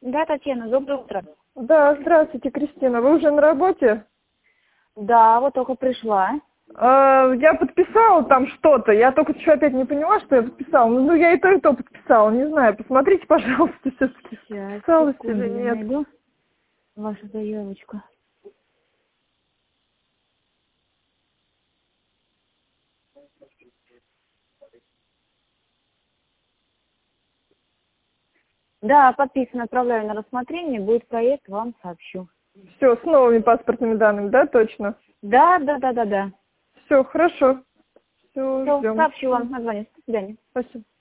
Да, Татьяна, доброе утро. Да, здравствуйте, Кристина. Вы уже на работе? Да, вот только пришла. Я подписала там что-то. Я только еще опять не поняла, что я подписала. Ну, я и то подписала. Не знаю. Посмотрите, пожалуйста, все-таки. Сейчас, Подписалась секунду, или я нет. найду вашу заявочку. Да, подписано, отправляю на рассмотрение. Будет проект, вам сообщу. Все, с новыми паспортными данными, да, точно? Да. Все, хорошо. Все, Все, ждем. сообщу вам, название. До свидания. Спасибо.